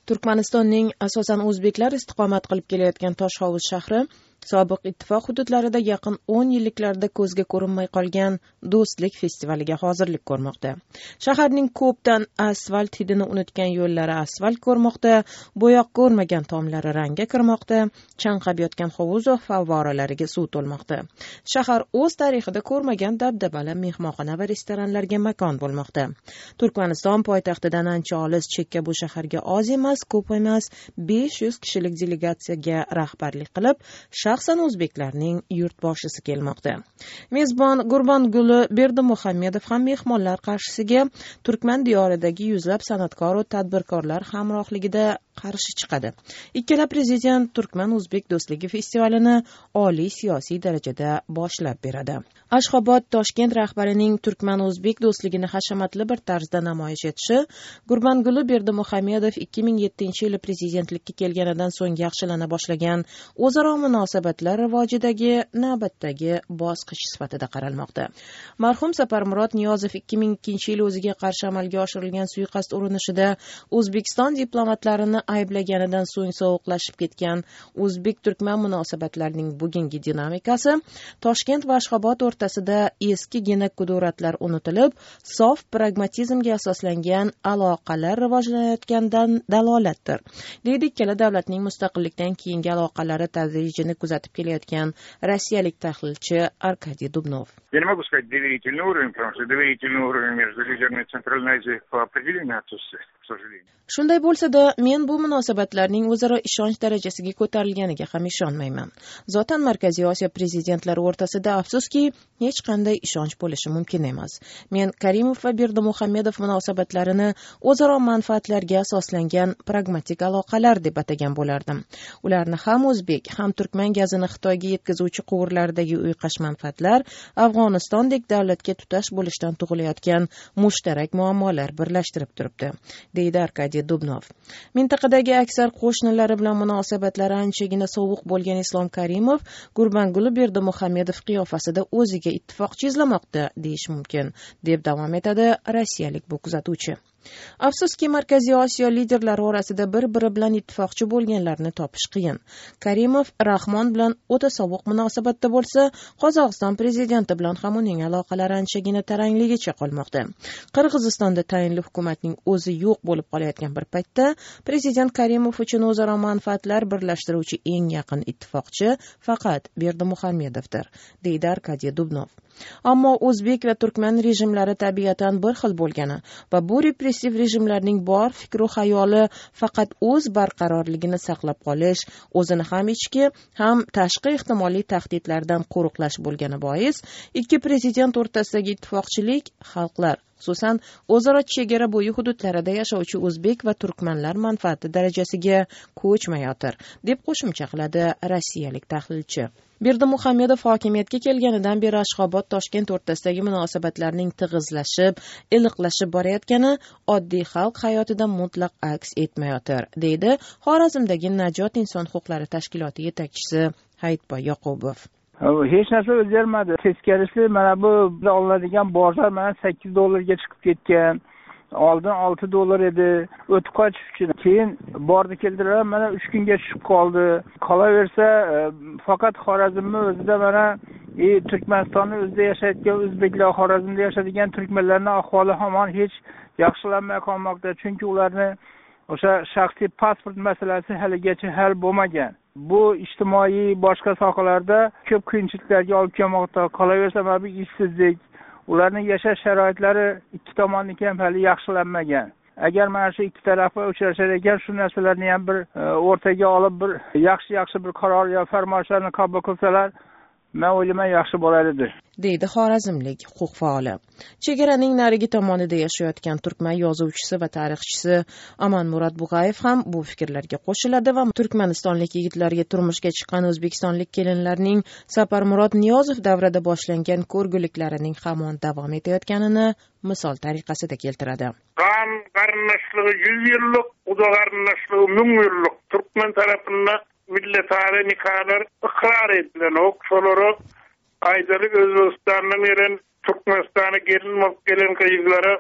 Turkmanistonning asosan o'zbeklar istiqomat qilib kelayotgan Toshhovuz shahri sobiq ittifoq hududlarida yaqin 10 yilliklarda ko'zga ko'rinmay qolgan do'stlik festivaliga hozirlik ko'rmoqda. Shaharning ko'pdan asfalt hidini unutgan yo'llari asfalt ko'rmoqda, bo'yoq ko'rmagan tomlari rangga kirmoqda, chanqab yotgan hovuz va favvoralariga suv to'lmoqda. Shahar o'z tarixida ko'rmagan dabdabali mehmonxona va restoranlarga makon bo'lmoqda. Turkmaniston poytaxtidan ancha olis chekka bu shaharga oz emas, ko'p emas 500 kishilik delegatsiyaga rahbarlik qilib, shaxsan o'zbeklarning yurtboshisi kelmoqda. Mezbon Gurbanguli Berdimuhamedov ham mehmonlar qarshisiga Turkman diyoridagi yuzlab san'atkor va tadbirkorlar hamrohligida qarshi chiqadi. Ikkala prezident Turkman-o'zbek do'stligi festivalini oliy siyosiy darajada boshlab beradi. Ashxobod Toshkent rahbarining Turkman-o'zbek do'stligini hashamatli bir tarzda namoyish etishi Gurbanguli Berdimuhamedov 2007-yili prezidentlikka kelganidan so'ng yaxshilana boshlagan o'zaro munosabatlar rivojidagi navbatdagi bosqich sifatida qaralmoqda. Marhum Saparmurod Niyozov 2002-yil o'ziga qarshi amalga oshirilgan suiqasd urinishida O'zbekiston diplomatlarini ayblaganidan so'ng sovuqlashib ketgan o'zbek-turkman munosabatlarining bugungi dinamikasi Toshkent va Ashxobod o'rtasida eskigina kuduratlar unutilib, sof pragmatizmga asoslangan aloqalar rivojlanayotganidan dalolatdir. Deydi ikkala davlatning mustaqillikdan keyingi aloqalari tadrijini kuzatib kelayotgan rossiyalik tahlilchi Arkadiy Dubnov. Я не могу сказать доверительный уровень, потому что доверительный уровень между лидерами Центральной Азии по определению отсутствует, к сожалению. Shunday bo'lsa-da, men bu munosabatlarning o'zaro ishonch darajasiga ko'tarilganiga ham ishonmayman. Zotan Markaziy Osiyo prezidentlari o'rtasida afsuski hech qanday ishonch bo'lishi mumkin emas. Men Karimov va Berdimuhamedov munosabatlarini o'zaro manfaatlarga asoslangan pragmatik aloqalar deb atagan bo'lardim. Ularni ham o'zbek, ham turkman gazini Xitoyga yetkazuvchi quvurlardagi uyqash manfaatlar Afg'onistondek davlatga tutash bo'lishdan tug'ilayotgan mushtarak muammolar birlashtirib turibdi, deydi Arkadiy Dubnov. Mintaqadagi aksar qo'shnilari bilan munosabatlari anchagina sovuq bo'lgan Islom Karimov Gurbanguli Berdimuhamedov qiyofasida o'ziga ittifoqchi izlamoqda deyish mumkin, deb davom etadi rossiyalik bu kuzatuvchi. Afsuski Markaziy Osiyo liderlari orasida bir-biri bilan ittifoqchi bo'lganlarni topish qiyin. Karimov Rahmon bilan o'ta sovuq munosabatda bo'lsa, Qozog'iston prezidenti bilan ham uning aloqalari anchagina tarangligicha qolmoqda. Qirg'izistonda tayinli hukumatning o'zi yo'q bo'lib qolayotgan bir paytda prezident Karimov uchun o'zaro manfaatlar birlashtiruvchi eng yaqin ittifoqchi faqat Berdimuhamedovdir, deydi Arkadiy Dubnov. Ammo o'zbek va turkman rejimlari tabiatan bir xil bo'lgani va bu repressiv rejimlarning bor fikru xayoli faqat o'z barqarorligini saqlab qolish, o'zini ham ichki, ham tashqi ehtimoliy tahdidlardan qo'riqlash bo'lgani bois, ikki prezident o'rtasidagi ittifoqchilik xalqlar, xususan o'zaro chegara bo'yi hududlarida yashovchi o'zbek va turkmanlar manfaati darajasiga ko'chmayotir, deb qo'shimcha qiladi rossiyalik tahlilchi. Berdimuhamedov hokimiyatga kelganidan beri Ashxobod Toshkent o'rtasidagi munosabatlarning tig'izlashib, iliqlashib borayotgani oddiy xalq hayotida mutlaq aks etmayotir, deydi Xorazmdagi Najot inson huquqlari tashkiloti yetakchisi Hayitboy Yoqubov. Hech narsa o'zgarmadi. Teskarisi mana bu olinadigan bozor mana $8 chiqib ketgan. Oldin $6 edi. O'tib qochish uchun. Keyin bordi keldilar, mana 3 kunga tushib qoldi. Qolaversa, faqat Xorazmni o'zida mana Turkmanistonning o'zida yashayotgan o'zbeklar, Xorazmda yashaydigan turkmanlarning ahvoli hamon hech yaxshilanmay qolmoqda. Chunki ularni o'sha shaxsiy pasport masalasi haligacha hal bo'lmagan. Bu ijtimoiy boshqa sohalarda ko'p qiyinchiliklarga olib kelmoqda. Qolaversa, mana bu ishsizlik, ularning yashash sharoitlari ikki tomonniki ham hali yaxshilanmagan. Agar mana shu ikki tarafga uchrashar ekan, shu narsalarni ham bir o'rtaga olib bir yaxshi bir qaror yo farmoyishlarni qabul qilsalar, men o'ylayman yaxshi bo'lar edi, deydi xorazmlik huquq faoli. Chegaraning narigi tomonida yashayotgan turkman yozuvchisi va tarixchisi Amanmurod Bug'ayev ham bu fikrlarga qo'shiladi va turkmanistonlik yigitlarga turmushga chiqqan o'zbekistonlik kelinlarning Saparmurod Niyozov davrida boshlangan ko'rguliklarining hamon davom etayotganini misol tariqasida keltiradi. Qan qarindoshligi 100 yillik, uda qarindoshligi 1000 yillik Turkman tarafından milletare nikahlar ıkrar edilen o kişileri aydalık Özbekistan'dan gelen Türkmenistan'a gelen kayıklara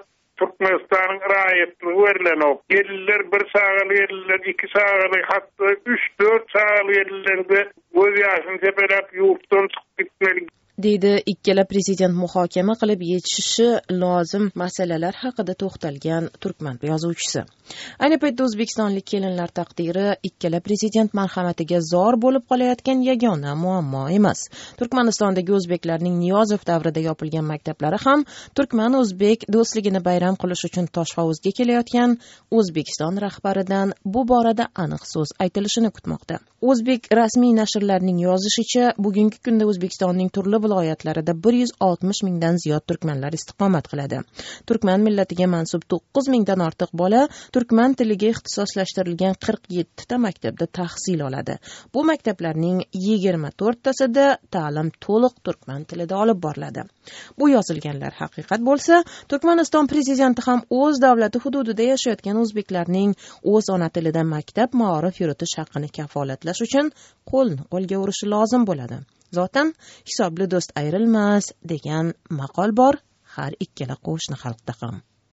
Türkmenistan'ın raýatligi verilen yerler bir sagaly yerler, iki sagaly, hatda 3-4 sagaly yerlerde göz ýaşyny tepelep ýurtdan çykyp gitmeli deydi ikkala prezident muhokama qilib yechishi lozim masalalar haqida to'xtalgan turkman yozuvchisi. Ayni paytda o'zbekistonlik kelinlar taqdiri ikkala prezident marhamatiga zor bo'lib qolayotgan yagona muammo emas. Turkmanistondagi o'zbeklarning Niyozov davrida yopilgan maktablari ham turkman-o'zbek do'stligini bayram qilish uchun Toshhovuzga kelayotgan O'zbekiston rahbaridan bu borada aniq so'z aytilishini kutmoqda. O'zbek rasmiy nashrlarining yozishicha, bugungi kunda O'zbekistonning turli viloyatlarida 160 mingdan ziyod turkmanlar istiqomat qiladi. Turkman millatiga mansub 9 mingdan ortiq bola turkman tiliga ixtisoslashtirilgan 47 ta maktabda tahsil oladi. Bu maktablarning 24 tasida ta'lim to'liq turkman tilida olib boriladi. Bu yozilganlar haqiqat bo'lsa, Turkmaniston prezidenti ham o'z davlati hududida yashayotgan o'zbeklarning o'z ona tilida maktab ma'rif yuritish haqqini kafolatlash uchun qo'lga urishi lozim bo'ladi. Zotan hisobli do'st ayrilmas degan maqol bor har ikkala qo'shni xalqda ham.